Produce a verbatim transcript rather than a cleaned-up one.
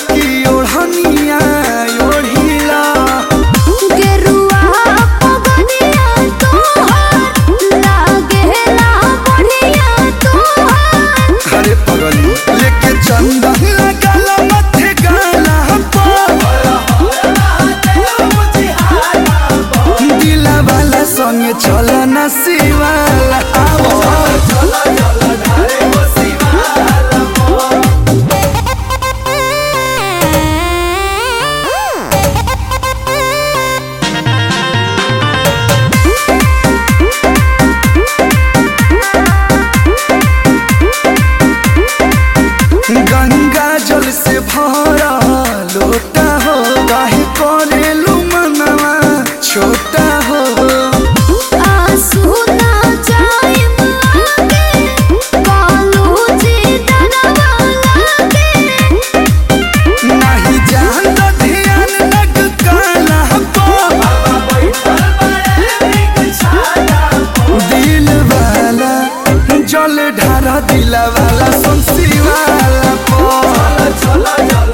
की ओढ़निया ओढ़िला गेरुआ पगनिया तोहार लागेला बढ़िया तोहार। अरे पगली लेके चंदन लगाला मथे गाला दिला वाला संगे चला ना शिवाला गंगा जल से भरा लोटा हो काहे करेलू मनवा छोटा हो आंसू ना जाए आगे कालू जी डरवा लागे। नहीं जान तो ध्यान लग काला दिल वाला जल ढारा दिल वाला संसी वाला चला चला